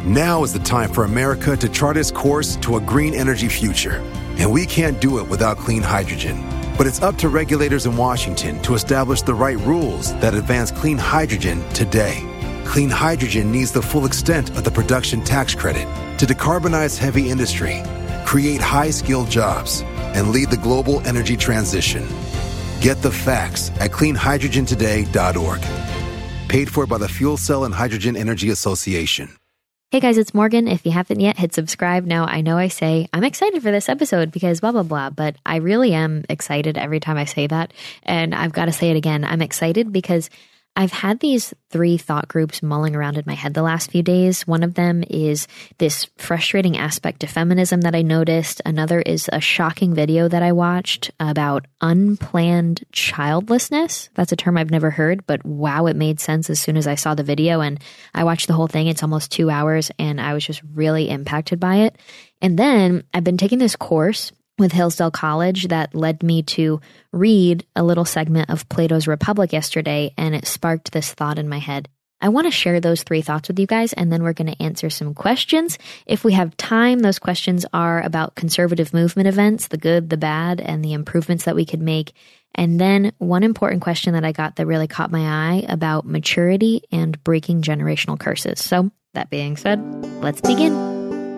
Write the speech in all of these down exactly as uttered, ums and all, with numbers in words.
Now is the time for America to chart its course to a green energy future. And we can't do it without clean hydrogen. But it's up to regulators in Washington to establish the right rules that advance clean hydrogen today. Clean hydrogen needs the full extent of the production tax credit to decarbonize heavy industry, create high-skilled jobs, and lead the global energy transition. Get the facts at clean hydrogen today dot org. Paid for by the Fuel Cell and Hydrogen Energy Association. Hey guys, it's Morgan. If you haven't yet, hit subscribe. Now, I know I say I'm excited for this episode because blah, blah, blah, but I really am excited every time I say that. And I've got to say it again. I'm excited because I've had these three thought groups mulling around in my head the last few days. One of them is this frustrating aspect to feminism that I noticed. Another is a shocking video that I watched about unplanned childlessness. That's a term I've never heard, but wow, it made sense as soon as I saw the video. And I watched the whole thing. It's almost two hours and I was just really impacted by it. And then I've been taking this course with Hillsdale College that led me to read a little segment of Plato's Republic yesterday, and it sparked this thought in my head. I want to share those three thoughts with you guys, and then we're going to answer some questions. If we have time, those questions are about conservative movement events, the good, the bad, and the improvements that we could make. And then one important question that I got that really caught my eye about maturity and breaking generational curses. So that being said, let's begin.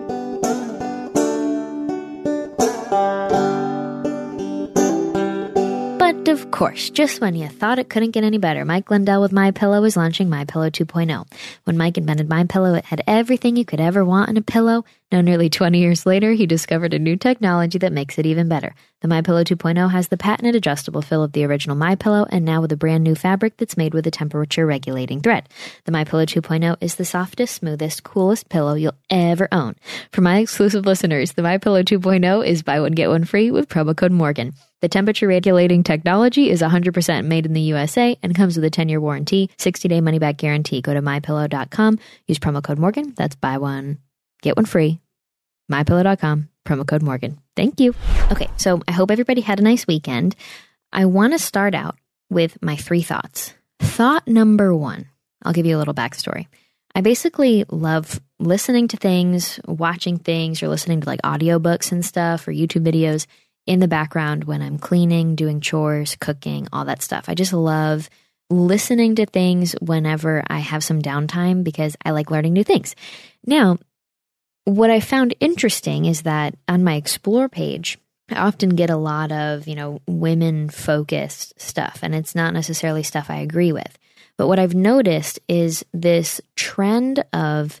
But of course, just when you thought it couldn't get any better, Mike Lindell with MyPillow is launching MyPillow two point oh. When Mike invented MyPillow, it had everything you could ever want in a pillow. Now, nearly twenty years later, he discovered a new technology that makes it even better. The MyPillow two point oh has the patented adjustable fill of the original MyPillow, and now with a brand new fabric that's made with a temperature-regulating thread. The MyPillow two point oh is the softest, smoothest, coolest pillow you'll ever own. For my exclusive listeners, the MyPillow two point oh is buy one, get one free with promo code Morgan. The temperature-regulating technology is one hundred percent made in the U S A and comes with a ten-year warranty, sixty-day money-back guarantee. Go to my pillow dot com, use promo code Morgan. That's buy one, get one free. my pillow dot com, promo code Morgan. Thank you. Okay, so I hope everybody had a nice weekend. I want to start out with my three thoughts. Thought number one, I'll give you a little backstory. I basically love listening to things, watching things, or listening to like audiobooks and stuff or YouTube videos in the background when I'm cleaning, doing chores, cooking, all that stuff. I just love listening to things whenever I have some downtime because I like learning new things. Now, what I found interesting is that on my Explore page, I often get a lot of, you know, women-focused stuff, and it's not necessarily stuff I agree with. But what I've noticed is this trend of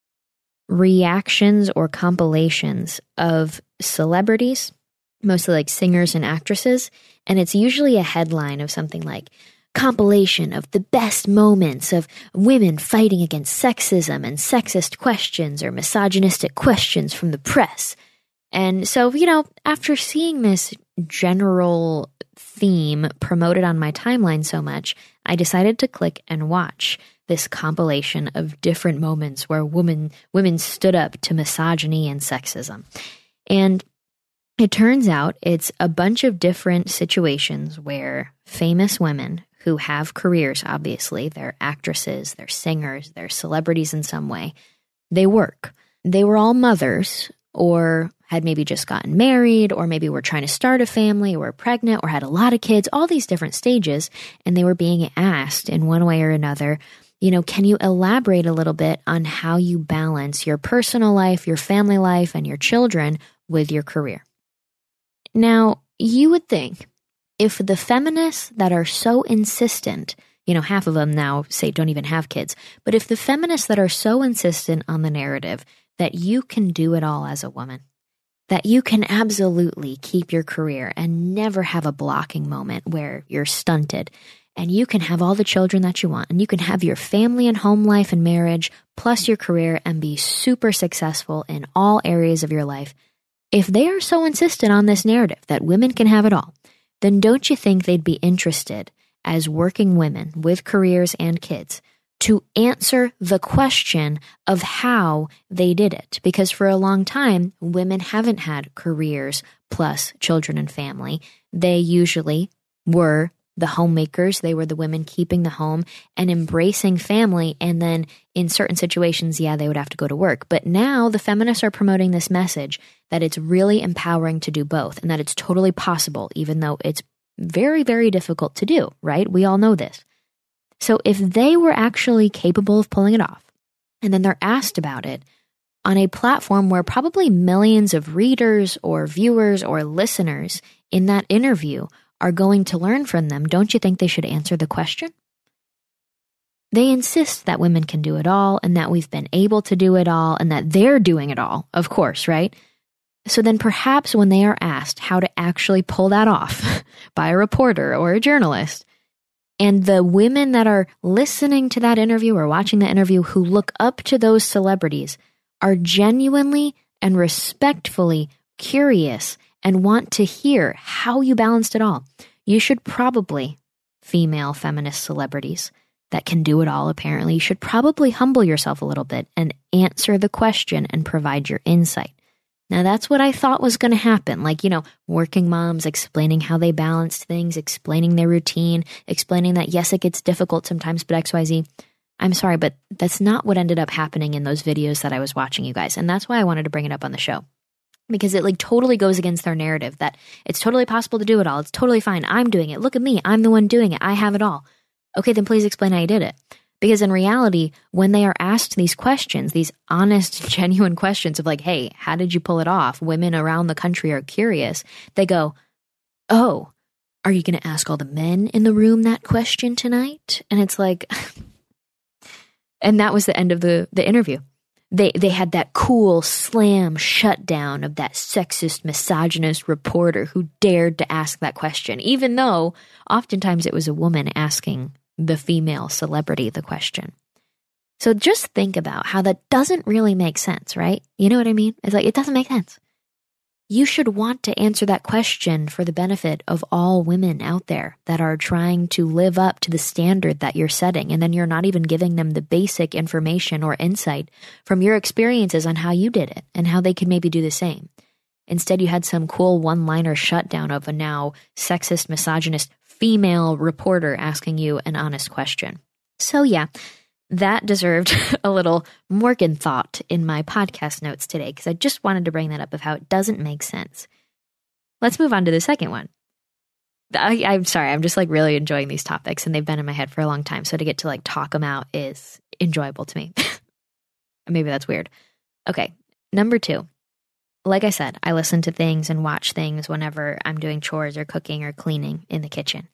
reactions or compilations of celebrities, mostly like singers and actresses, and it's usually a headline of something like, compilation of the best moments of women fighting against sexism and sexist questions or misogynistic questions from the press. And so, you know, after seeing this general theme promoted on my timeline so much, I decided to click and watch this compilation of different moments where women women stood up to misogyny and sexism. And it turns out it's a bunch of different situations where famous women who have careers, obviously, they're actresses, they're singers, they're celebrities in some way, they work. They were all mothers or had maybe just gotten married or maybe were trying to start a family or were pregnant or had a lot of kids, all these different stages, and they were being asked in one way or another, you know, can you elaborate a little bit on how you balance your personal life, your family life, and your children with your career? Now, you would think if the feminists that are so insistent, you know, half of them now say don't even have kids, but if the feminists that are so insistent on the narrative that you can do it all as a woman, that you can absolutely keep your career and never have a blocking moment where you're stunted, and you can have all the children that you want, and you can have your family and home life and marriage, plus your career, and be super successful in all areas of your life. If they are so insistent on this narrative that women can have it all, then don't you think they'd be interested as working women with careers and kids to answer the question of how they did it? Because for a long time, women haven't had careers plus children and family. They usually were the homemakers. They were the women keeping the home and embracing family. And then in certain situations, yeah, they would have to go to work. But now the feminists are promoting this message that it's really empowering to do both and that it's totally possible, even though it's very, very difficult to do, right? We all know this. So if they were actually capable of pulling it off, and then they're asked about it on a platform where probably millions of readers or viewers or listeners in that interview are going to learn from them, don't you think they should answer the question? They insist that women can do it all and that we've been able to do it all and that they're doing it all, of course, right? So then perhaps when they are asked how to actually pull that off by a reporter or a journalist, and the women that are listening to that interview or watching the interview who look up to those celebrities are genuinely and respectfully curious and want to hear how you balanced it all, you should probably, female feminist celebrities that can do it all apparently, you should probably humble yourself a little bit and answer the question and provide your insight. Now that's what I thought was going to happen. Like, you know, working moms explaining how they balanced things, explaining their routine, explaining that yes, it gets difficult sometimes, but X Y Z. I'm sorry, but that's not what ended up happening in those videos that I was watching, you guys. And that's why I wanted to bring it up on the show. Because it like totally goes against their narrative that it's totally possible to do it all. It's totally fine. I'm doing it. Look at me. I'm the one doing it. I have it all. Okay, then please explain how you did it. Because in reality, when they are asked these questions, these honest, genuine questions of like, hey, how did you pull it off? Women around the country are curious. They go, oh, are you going to ask all the men in the room that question tonight? And it's like, and that was the end of the, the interview. They they had that cool slam shutdown of that sexist, misogynist reporter who dared to ask that question, even though oftentimes it was a woman asking the female celebrity the question. So just think about how that doesn't really make sense, right? You know what I mean? It's like, it doesn't make sense. You should want to answer that question for the benefit of all women out there that are trying to live up to the standard that you're setting. And then you're not even giving them the basic information or insight from your experiences on how you did it and how they could maybe do the same. Instead, you had some cool one-liner shutdown of a now sexist, misogynist female reporter asking you an honest question. So yeah, that deserved a little Morgan thought in my podcast notes today because I just wanted to bring that up of how it doesn't make sense. Let's move on to the second one. I, I'm sorry, I'm just like really enjoying these topics and they've been in my head for a long time. So to get to like talk them out is enjoyable to me. Maybe that's weird. Okay, number two. Like I said, I listen to things and watch things whenever I'm doing chores or cooking or cleaning in the kitchen.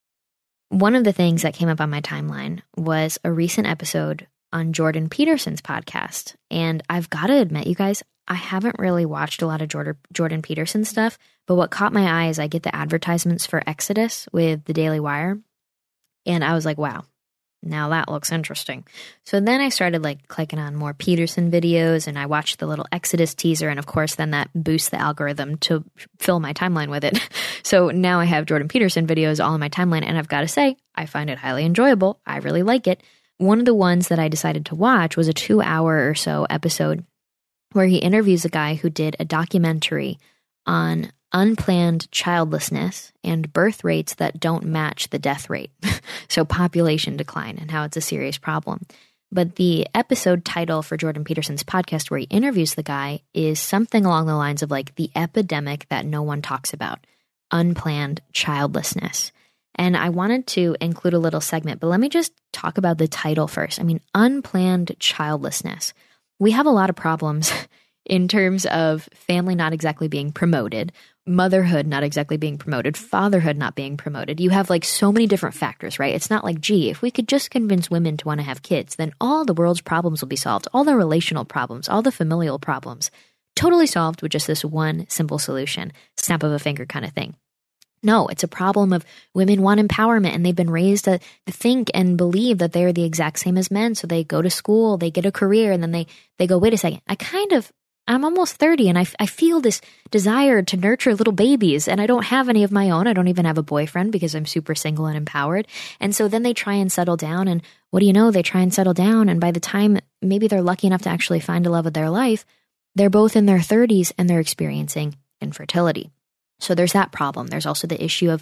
One of the things that came up on my timeline was a recent episode on Jordan Peterson's podcast. And I've got to admit, you guys, I haven't really watched a lot of Jordan, Jordan Peterson stuff, but what caught my eye is I get the advertisements for Exodus with the Daily Wire. And I was like, wow, now that looks interesting. So then I started like clicking on more Peterson videos and I watched the little Exodus teaser. And of course, then that boosts the algorithm to fill my timeline with it. So now I have Jordan Peterson videos all in my timeline. And I've got to say, I find it highly enjoyable. I really like it. One of the ones that I decided to watch was a two hour or so episode where he interviews a guy who did a documentary on unplanned childlessness and birth rates that don't match the death rate. So population decline and how it's a serious problem. But the episode title for Jordan Peterson's podcast where he interviews the guy is something along the lines of like the epidemic that no one talks about, unplanned childlessness. And I wanted to include a little segment, but let me just talk about the title first. I mean, unplanned childlessness. We have a lot of problems in terms of family not exactly being promoted, motherhood not exactly being promoted, fatherhood not being promoted. You have like so many different factors, right? It's not like, gee, if we could just convince women to want to have kids, then all the world's problems will be solved. All the relational problems, all the familial problems, totally solved with just this one simple solution, snap of a finger kind of thing. No, it's a problem of women want empowerment and they've been raised to think and believe that they're the exact same as men. So they go to school, they get a career, and then they, they go, wait a second, I kind of, I'm almost thirty and I, I feel this desire to nurture little babies and I don't have any of my own. I don't even have a boyfriend because I'm super single and empowered. And so then they try and settle down and what do you know? They try and settle down. And by the time maybe they're lucky enough to actually find a love of their life, they're both in their thirties and they're experiencing infertility. So there's that problem. There's also the issue of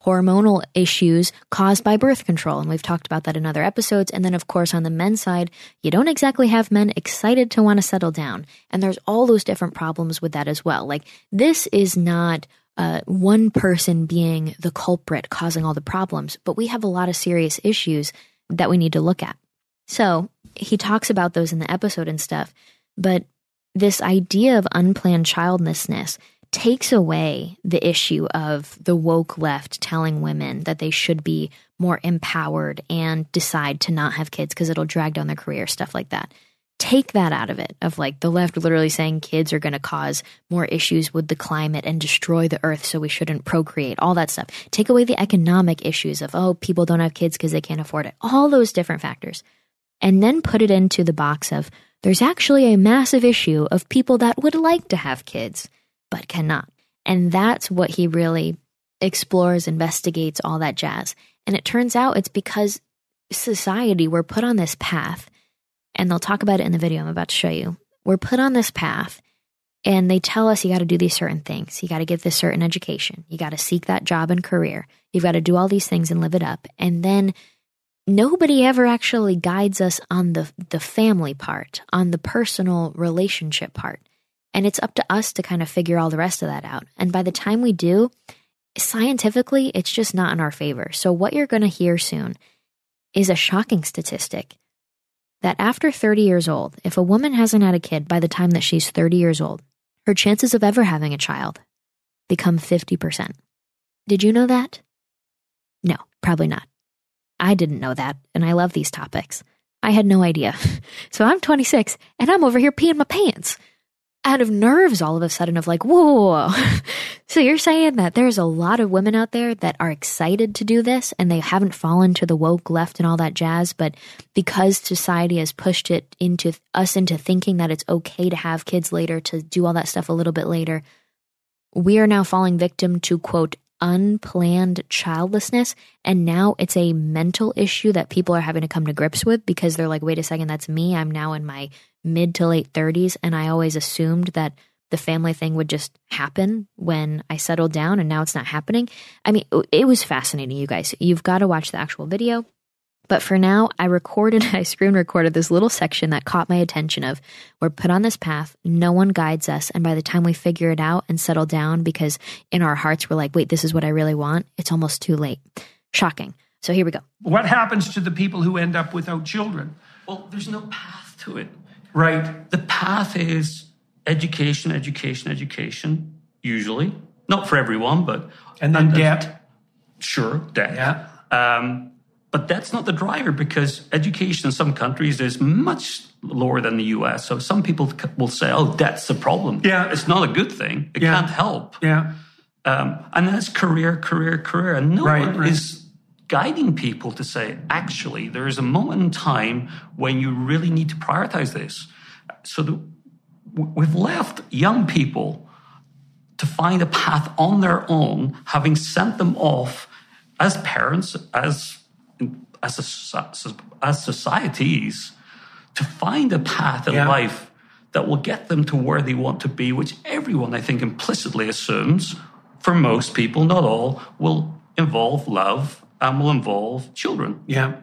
hormonal issues caused by birth control. And we've talked about that in other episodes. And then, of course, on the men's side, you don't exactly have men excited to want to settle down. And there's all those different problems with that as well. Like, this is not uh, one person being the culprit causing all the problems, but we have a lot of serious issues that we need to look at. So he talks about those in the episode and stuff, but this idea of unplanned childlessness takes away the issue of the woke left telling women that they should be more empowered and decide to not have kids because it'll drag down their career, stuff like that. Take that out of it, of like the left literally saying kids are going to cause more issues with the climate and destroy the earth, so we shouldn't procreate, all that stuff. Take away the economic issues of, oh, people don't have kids because they can't afford it, all those different factors. And then put it into the box of there's actually a massive issue of people that would like to have kids but cannot. And that's what he really explores, investigates, all that jazz. And it turns out it's because society, we're put on this path, and they'll talk about it in the video I'm about to show you. We're put on this path, and they tell us you got to do these certain things. You got to get this certain education. You got to seek that job and career. You've got to do all these things and live it up. And then nobody ever actually guides us on the the family part, on the personal relationship part. And it's up to us to kind of figure all the rest of that out. And by the time we do, scientifically, it's just not in our favor. So what you're going to hear soon is a shocking statistic that after thirty years old, if a woman hasn't had a kid by the time that she's thirty years old, her chances of ever having a child become fifty percent. Did you know that? No, probably not. I didn't know that, and I love these topics. I had no idea. So I'm twenty-six, and I'm over here peeing my pants. Out of nerves all of a sudden of like, whoa, whoa, whoa. So you're saying that there's a lot of women out there that are excited to do this, and they haven't fallen to the woke left and all that jazz, but because society has pushed it into us into thinking that it's okay to have kids later, to do all that stuff a little bit later, we are now falling victim to, quote, unplanned childlessness. And now it's a mental issue that people are having to come to grips with because they're like, wait a second, that's me. I'm now in my mid to late thirties. And I always assumed that the family thing would just happen when I settled down, and now it's not happening. I mean, it was fascinating, you guys. You've got to watch the actual video. But for now, I recorded, I screen recorded this little section that caught my attention of, we're put on this path, no one guides us, and by the time we figure it out and settle down, because in our hearts we're like, wait, this is what I really want, it's almost too late. Shocking. So here we go. What happens to the people who end up without children? Well, there's no path to it. Right. The path is education, education, education, usually. Not for everyone, but... And then and, debt. Sure, debt. Yeah. Um, But that's not the driver, because education in some countries is much lower than the U S. So some people will say, oh, that's the problem. Yeah. It's not a good thing. It yeah. can't help. Yeah. Um, and then it's career, career, career. And no right, one right. is guiding people to say, actually, there is a moment in time when you really need to prioritize this. So the, we've left young people to find a path on their own, having sent them off as parents, as... As, a, as societies, to find a path in yeah. life that will get them to where they want to be, which everyone, I think, implicitly assumes, for most people, not all, will involve love and will involve children. Yeah.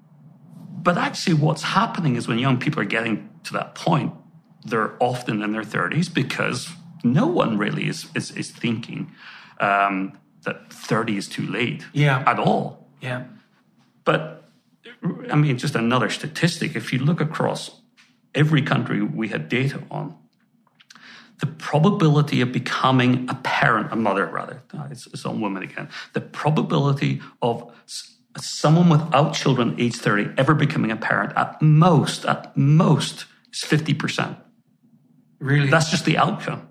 But actually what's happening is when young people are getting to that point, they're often in their thirties, because no one really is, is, is thinking um, that thirty is too late yeah. at all. Yeah. But, I mean, just another statistic, if you look across every country we had data on, the probability of becoming a parent, a mother rather, it's, it's on women again, the probability of someone without children age thirty ever becoming a parent at most, at most, is fifty percent. Really? That's just the outcome.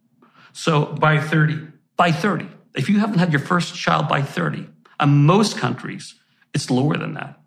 So by thirty? By thirty. If you haven't had your first child by thirty, and most countries, it's lower than that.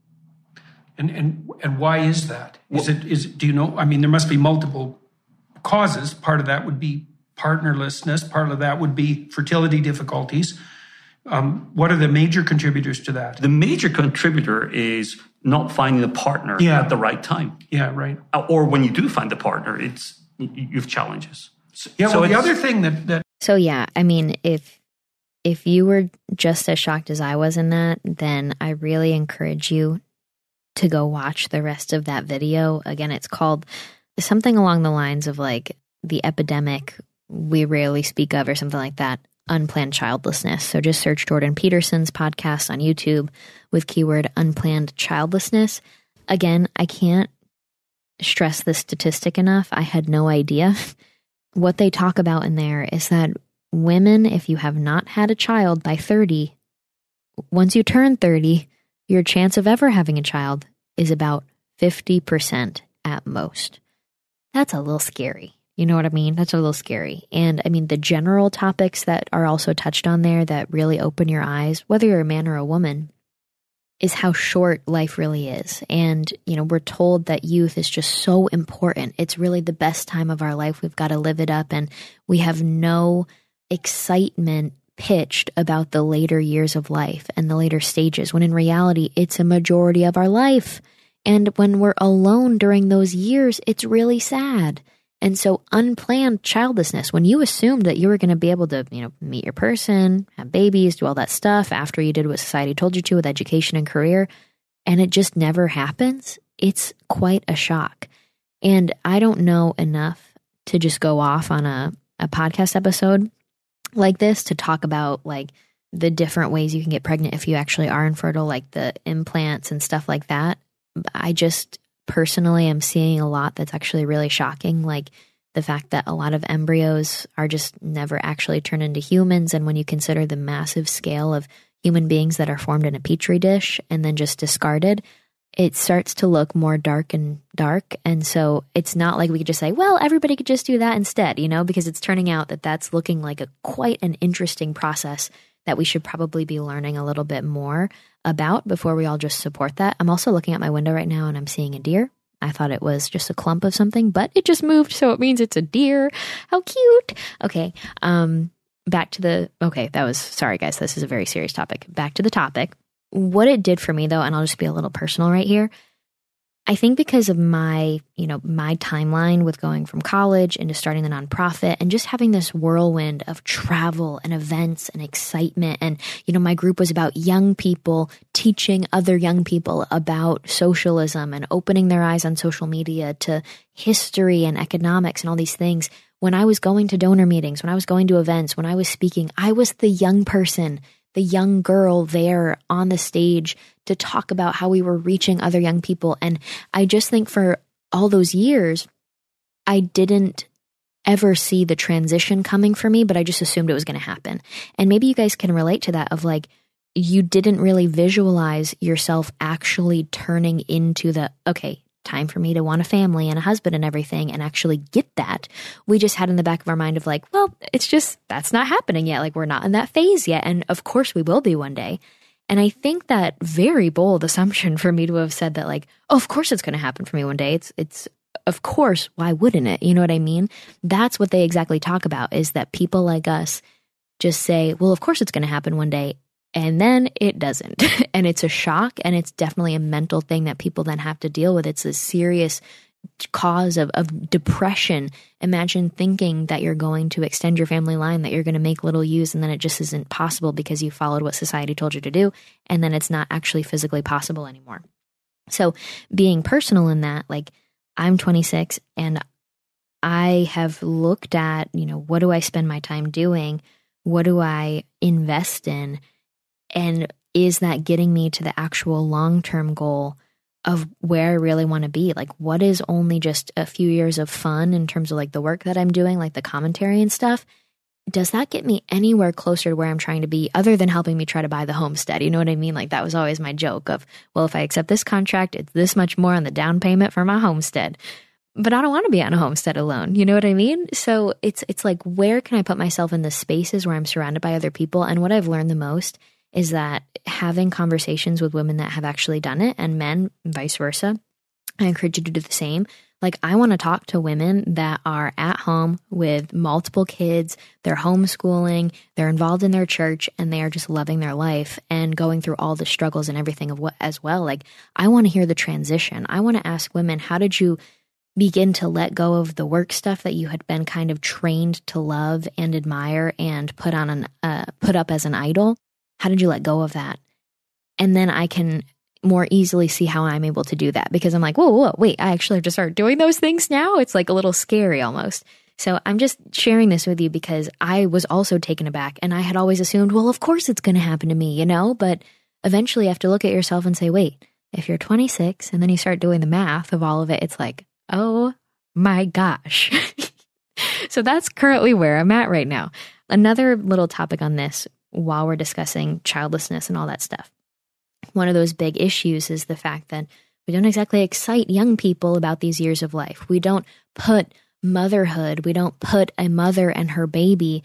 And and and why is that? Is well, it is do you know? I mean, there must be multiple causes. Part of that would be partnerlessness. Part of that would be fertility difficulties. Um, what are the major contributors to that? The major contributor is not finding a partner yeah. at the right time. Yeah, right. Or when you do find a partner, it's you have challenges. Yeah. So well, the other thing that that so yeah, I mean, if if you were just as shocked as I was in that, then I really encourage you to go watch the rest of that video. Again, it's called something along the lines of like the epidemic we rarely speak of or something like that, unplanned childlessness. So just search Jordan Peterson's podcast on YouTube with keyword unplanned childlessness. Again, I can't stress this statistic enough. I had no idea. What they talk about in there is that women, if you have not had a child by thirty, once you turn thirty, your chance of ever having a child is about fifty percent at most. That's a little scary. You know what I mean? That's a little scary. And I mean, the general topics that are also touched on there that really open your eyes, whether you're a man or a woman, is how short life really is. And, you know, we're told that youth is just so important. It's really the best time of our life. We've got to live it up. And we have no excitement pitched about the later years of life and the later stages, when in reality, it's a majority of our life. And when we're alone during those years, it's really sad. And so unplanned childlessness, when you assumed that you were going to be able to, you know, meet your person, have babies, do all that stuff after you did what society told you to with education and career, and it just never happens, it's quite a shock. And I don't know enough to just go off on a, a podcast episode like this to talk about like the different ways you can get pregnant if you actually are infertile, like the implants and stuff like that. I just personally am seeing a lot that's actually really shocking, like the fact that a lot of embryos are just never actually turned into humans. And when you consider the massive scale of human beings that are formed in a petri dish and then just discarded, it starts to look more dark and dark. And so it's not like we could just say, well, everybody could just do that instead, you know, because it's turning out that that's looking like a quite an interesting process that we should probably be learning a little bit more about before we all just support that. I'm also looking out my window right now and I'm seeing a deer. I thought it was just a clump of something, but it just moved, so it means it's a deer. How cute. Okay, um, back to the, okay, that was, sorry guys, this is a very serious topic. Back to the topic. What it did for me though, and I'll just be a little personal right here, I think because of my, you know, my timeline with going from college into starting the nonprofit and just having this whirlwind of travel and events and excitement. And, you know, my group was about young people teaching other young people about socialism and opening their eyes on social media to history and economics and all these things. When I was going to donor meetings, when I was going to events, when I was speaking, I was the young person, the young girl there on the stage to talk about how we were reaching other young people. And I just think for all those years, I didn't ever see the transition coming for me, but I just assumed it was going to happen. And maybe you guys can relate to that of like, you didn't really visualize yourself actually turning into the, okay, time for me to want a family and a husband and everything and actually get that. We just had in the back of our mind of like, well, it's just, that's not happening yet. Like we're not in that phase yet. And of course we will be one day. And I think that very bold assumption for me to have said that like, oh, of course it's going to happen for me one day. It's, it's, of course, why wouldn't it? You know what I mean? That's what they exactly talk about, is that people like us just say, well, of course it's going to happen one day. And then it doesn't. And it's a shock. And it's definitely a mental thing that people then have to deal with. It's a serious cause of, of depression. Imagine thinking that you're going to extend your family line, that you're going to make little U's, and then it just isn't possible because you followed what society told you to do. And then it's not actually physically possible anymore. So being personal in that, like I'm twenty-six and I have looked at, you know, what do I spend my time doing? What do I invest in? And is that getting me to the actual long-term goal of where I really want to be? Like, what is only just a few years of fun in terms of like the work that I'm doing, like the commentary and stuff? Does that get me anywhere closer to where I'm trying to be, other than helping me try to buy the homestead? You know what I mean? Like that was always my joke of, well, if I accept this contract, it's this much more on the down payment for my homestead. But I don't want to be on a homestead alone. You know what I mean? So it's it's like, where can I put myself in the spaces where I'm surrounded by other people? And what I've learned the most is that having conversations with women that have actually done it, and men, vice versa, I encourage you to do the same. Like, I want to talk to women that are at home with multiple kids, they're homeschooling, they're involved in their church, and they are just loving their life and going through all the struggles and everything of what as well. Like, I want to hear the transition. I want to ask women, how did you begin to let go of the work stuff that you had been kind of trained to love and admire and put on an uh, put up as an idol? How did you let go of that? And then I can more easily see how I'm able to do that, because I'm like, whoa, whoa, wait, I actually have to start doing those things now? It's like a little scary almost. So I'm just sharing this with you because I was also taken aback, and I had always assumed, well, of course it's going to happen to me, you know? But eventually you have to look at yourself and say, wait, if you're twenty-six and then you start doing the math of all of it, it's like, oh my gosh. So that's currently where I'm at right now. Another little topic on this while we're discussing childlessness and all that stuff. One of those big issues is the fact that we don't exactly excite young people about these years of life. We don't put motherhood, we don't put a mother and her baby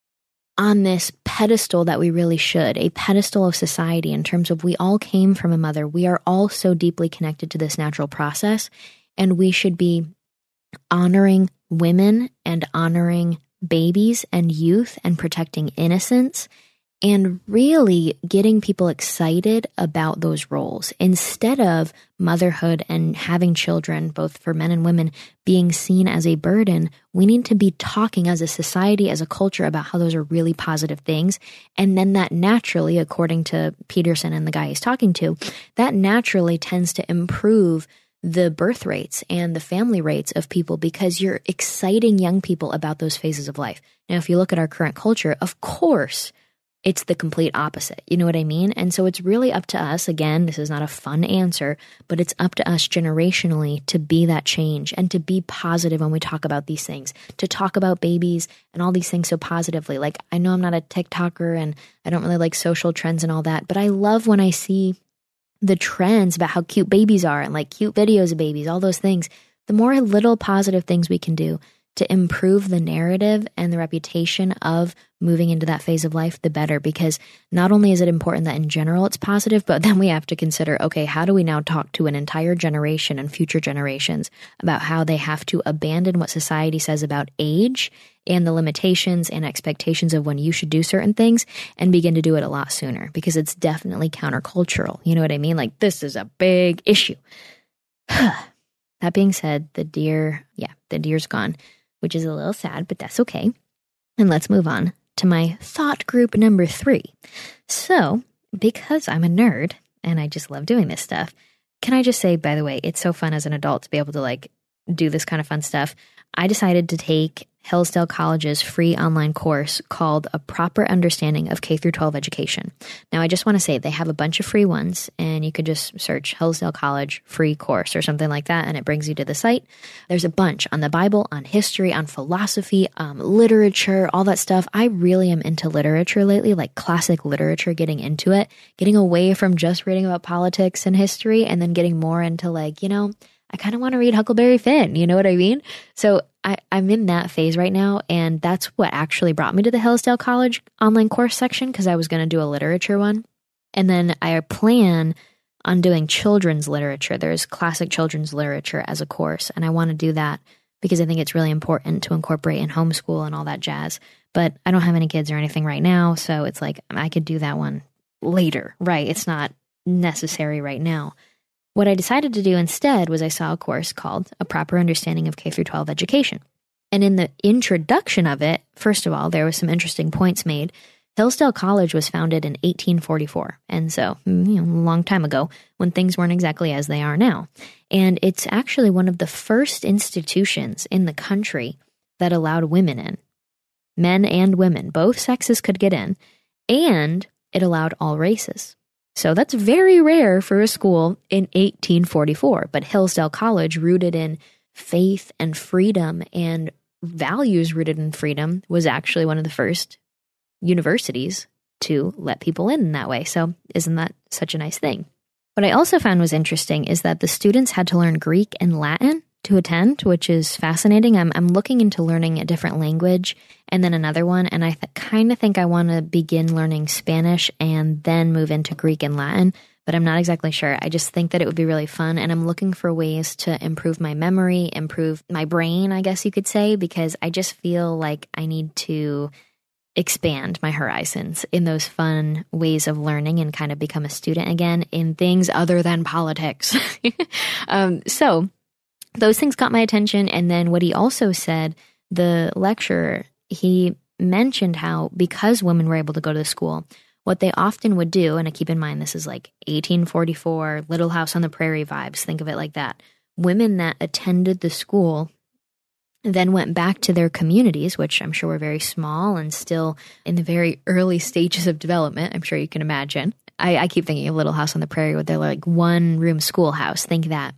on this pedestal that we really should, a pedestal of society in terms of we all came from a mother. We are all so deeply connected to this natural process, and we should be honoring women and honoring babies and youth and protecting innocence and really getting people excited about those roles instead of motherhood and having children, both for men and women, being seen as a burden. We need to be talking as a society, as a culture, about how those are really positive things. And then that naturally, according to Peterson and the guy he's talking to, that naturally tends to improve the birth rates and the family rates of people because you're exciting young people about those phases of life. Now, if you look at our current culture, of course, it's the complete opposite. You know what I mean? And so it's really up to us. Again, this is not a fun answer, but it's up to us generationally to be that change and to be positive when we talk about these things, to talk about babies and all these things so positively. Like, I know I'm not a TikToker and I don't really like social trends and all that, but I love when I see the trends about how cute babies are and like cute videos of babies, all those things. The more little positive things we can do to improve the narrative and the reputation of moving into that phase of life, the better. Because not only is it important that in general it's positive, but then we have to consider, okay, how do we now talk to an entire generation and future generations about how they have to abandon what society says about age and the limitations and expectations of when you should do certain things and begin to do it a lot sooner, because it's definitely countercultural. You know what I mean? Like, this is a big issue. That being said, the deer, yeah, the deer's gone, which is a little sad, but that's okay. And let's move on to my thought group number three. So, because I'm a nerd and I just love doing this stuff, can I just say, by the way, it's so fun as an adult to be able to like do this kind of fun stuff. I decided to take Hillsdale College's free online course called A Proper Understanding of K through twelve Education. Now, I just want to say they have a bunch of free ones, and you could just search Hillsdale College free course or something like that, and it brings you to the site. There's a bunch on the Bible, on history, on philosophy, um, literature, all that stuff. I really am into literature lately, like classic literature, getting into it, getting away from just reading about politics and history, and then getting more into like, you know, I kind of want to read Huckleberry Finn, you know what I mean? So I, I'm in that phase right now, and that's what actually brought me to the Hillsdale College online course section, because I was going to do a literature one. And then I plan on doing children's literature. There's classic children's literature as a course, and I want to do that because I think it's really important to incorporate in homeschool and all that jazz. But I don't have any kids or anything right now, so it's like I could do that one later, right? It's not necessary right now. What I decided to do instead was I saw a course called A Proper Understanding of K through twelve Education. And in the introduction of it, first of all, there was some interesting points made. Hillsdale College was founded in eighteen forty-four. And so, you know, a long time ago when things weren't exactly as they are now. And it's actually one of the first institutions in the country that allowed women in. Men and women, both sexes could get in. And it allowed all races. So that's very rare for a school in eighteen forty-four, but Hillsdale College, rooted in faith and freedom and values rooted in freedom, was actually one of the first universities to let people in, in that way. So isn't that such a nice thing? What I also found was interesting is that the students had to learn Greek and Latin to attend, which is fascinating. I'm I'm looking into learning a different language and then another one, and I th- kind of think I want to begin learning Spanish and then move into Greek and Latin, but I'm not exactly sure. I just think that it would be really fun, and I'm looking for ways to improve my memory, improve my brain, I guess you could say, because I just feel like I need to expand my horizons in those fun ways of learning and kind of become a student again in things other than politics. um, so those things caught my attention. And then what he also said, the lecturer, he mentioned how because women were able to go to the school, what they often would do, and I keep in mind this is like eighteen forty-four, Little House on the Prairie vibes, think of it like that. Women that attended the school then went back to their communities, which I'm sure were very small and still in the very early stages of development, I'm sure you can imagine. I, I keep thinking of Little House on the Prairie with their like one-room schoolhouse. Think that.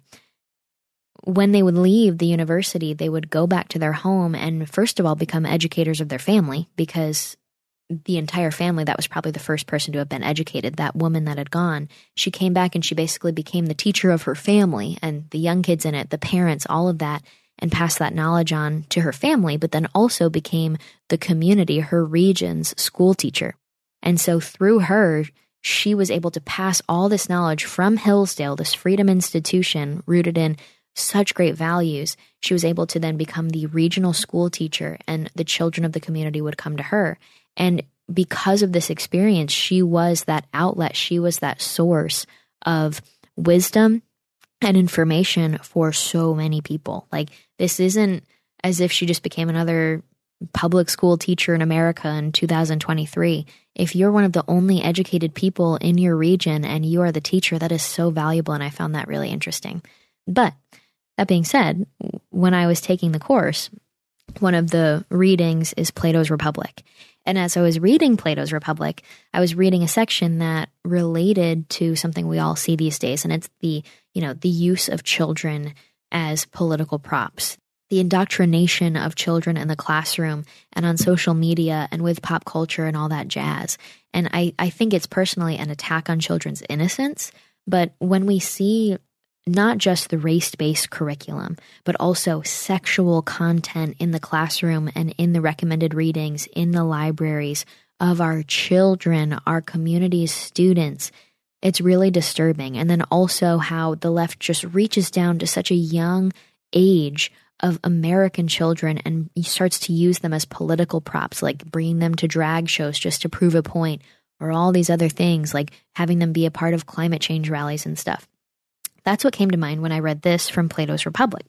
When they would leave the university, they would go back to their home and first of all become educators of their family, because the entire family, that was probably the first person to have been educated, that woman that had gone. She came back and she basically became the teacher of her family and the young kids in it, the parents, all of that, and passed that knowledge on to her family, but then also became the community, her region's school teacher. And so through her, she was able to pass all this knowledge from Hillsdale, this freedom institution rooted in such great values. She was able to then become the regional school teacher, and the children of the community would come to her. And because of this experience, she was that outlet. She was that source of wisdom and information for so many people. Like, this isn't as if she just became another public school teacher in America in two thousand twenty-three. If you're one of the only educated people in your region and you are the teacher, that is so valuable. And I found that really interesting. But that being said, when I was taking the course, one of the readings is Plato's Republic. And as I was reading Plato's Republic, I was reading a section that related to something we all see these days, and it's the, you know, the use of children as political props, the indoctrination of children in the classroom and on social media and with pop culture and all that jazz. And I, I think it's personally an attack on children's innocence. But when we see not just the race-based curriculum, but also sexual content in the classroom and in the recommended readings, in the libraries of our children, our community's students, it's really disturbing. And then also how the left just reaches down to such a young age of American children and starts to use them as political props, like bringing them to drag shows just to prove a point, or all these other things, like having them be a part of climate change rallies and stuff. That's what came to mind when I read this from Plato's Republic.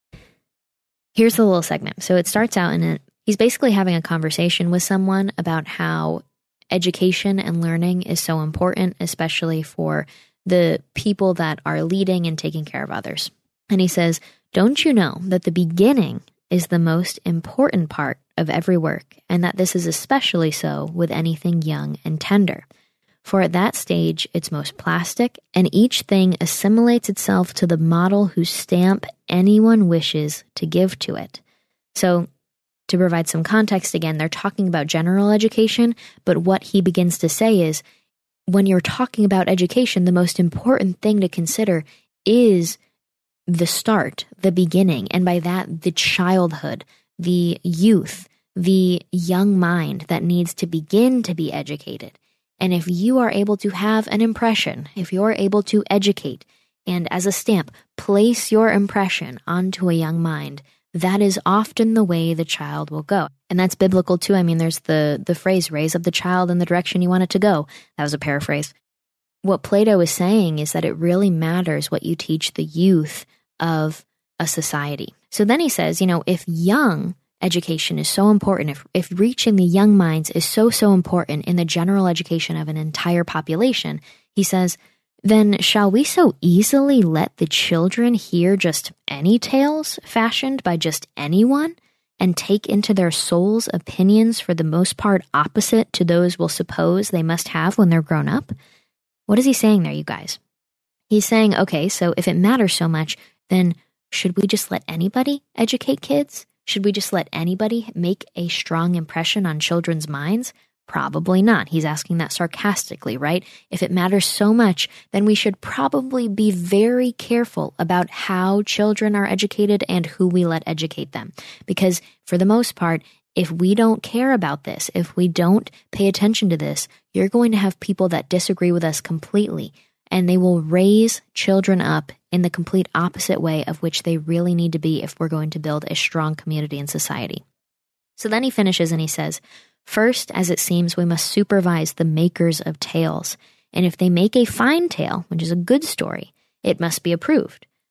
Here's the little segment. So it starts out in it. He's basically having a conversation with someone about how education and learning is so important, especially for the people that are leading and taking care of others. And he says, "Don't you know that the beginning is the most important part of every work, and that this is especially so with anything young and tender? For at that stage, it's most plastic, and each thing assimilates itself to the model whose stamp anyone wishes to give to it." So, to provide some context again, they're talking about general education, but what he begins to say is, when you're talking about education, the most important thing to consider is the start, the beginning, and by that, the childhood, the youth, the young mind that needs to begin to be educated. And if you are able to have an impression, if you're able to educate, and as a stamp, place your impression onto a young mind, that is often the way the child will go. And that's biblical too. I mean, there's the, the phrase, raise up the child in the direction you want it to go. That was a paraphrase. What Plato is saying is that it really matters what you teach the youth of a society. So then he says, you know, if young education is so important, if, if reaching the young minds is so, so important in the general education of an entire population, he says, then shall we so easily let the children hear just any tales fashioned by just anyone and take into their souls opinions for the most part opposite to those we'll suppose they must have when they're grown up? What is he saying there, you guys? He's saying, okay, so if it matters so much, then should we just let anybody educate kids? Should we just let anybody make a strong impression on children's minds? Probably not. He's asking that sarcastically, right? If it matters so much, then we should probably be very careful about how children are educated and who we let educate them. Because for the most part, if we don't care about this, if we don't pay attention to this, you're going to have people that disagree with us completely, and they will raise children up in the complete opposite way of which they really need to be if we're going to build a strong community and society. So then he finishes and he says, first, as it seems, we must supervise the makers of tales. And if they make a fine tale, which is a good story, it must be approved.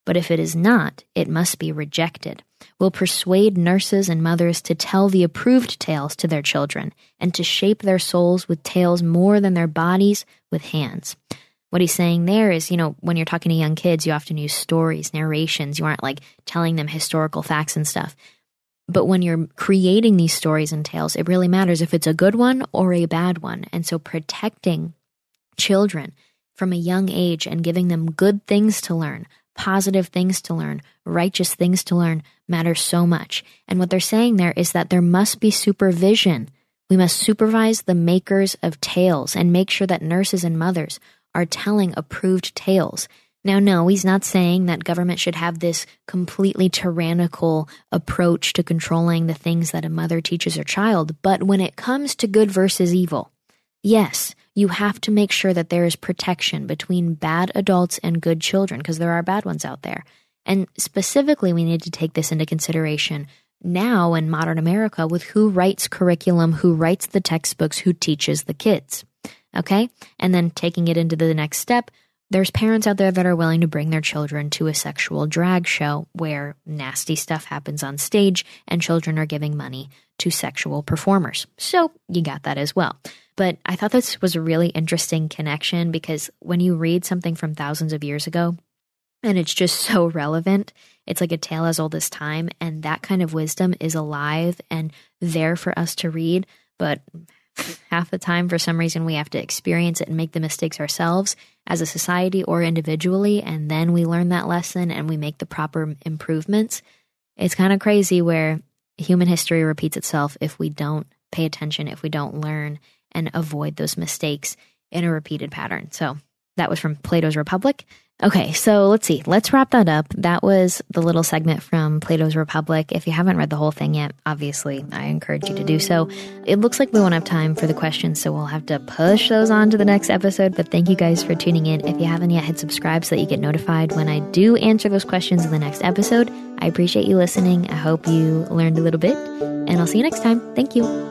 But if it is not, it must be rejected. We'll persuade nurses and mothers to tell the approved tales to their children and to shape their souls with tales more than their bodies with hands. What he's saying there is, you know, when you're talking to young kids, you often use stories, narrations. You aren't like telling them historical facts and stuff. But when you're creating these stories and tales, it really matters if it's a good one or a bad one. And so protecting children from a young age and giving them good things to learn, positive things to learn, righteous things to learn matters so much. And what they're saying there is that there must be supervision. We must supervise the makers of tales and make sure that nurses and mothers are telling approved tales. Now, no, he's not saying that government should have this completely tyrannical approach to controlling the things that a mother teaches her child. But when it comes to good versus evil, yes, you have to make sure that there is protection between bad adults and good children, because there are bad ones out there. And specifically, we need to take this into consideration now in modern America with who writes curriculum, who writes the textbooks, who teaches the kids. Okay? And then taking it into the next step, there's parents out there that are willing to bring their children to a sexual drag show where nasty stuff happens on stage and children are giving money to sexual performers. So you got that as well. But I thought this was a really interesting connection because when you read something from thousands of years ago and it's just so relevant, it's like a tale as old as time, and that kind of wisdom is alive and there for us to read. But half the time, for some reason, we have to experience it and make the mistakes ourselves as a society or individually, and then we learn that lesson and we make the proper improvements. It's kind of crazy where human history repeats itself if we don't pay attention, if we don't learn and avoid those mistakes in a repeated pattern. So that was from Plato's Republic. Okay, so let's see. Let's wrap that up. That was the little segment from Plato's Republic. If you haven't read the whole thing yet, obviously, I encourage you to do so. It looks like we won't have time for the questions, so we'll have to push those on to the next episode. But thank you guys for tuning in. If you haven't yet, hit subscribe so that you get notified when I do answer those questions in the next episode. I appreciate you listening. I hope you learned a little bit, and I'll see you next time. Thank you.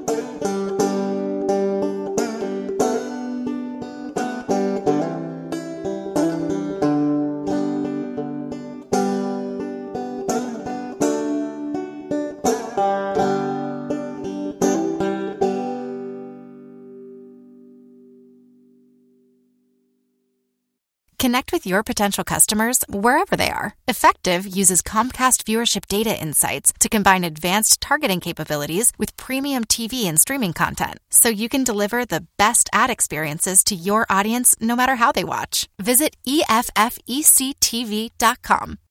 Connect with your potential customers wherever they are. Effective uses Comcast viewership data insights to combine advanced targeting capabilities with premium T V and streaming content, so you can deliver the best ad experiences to your audience no matter how they watch. Visit E F F E C T V dot com.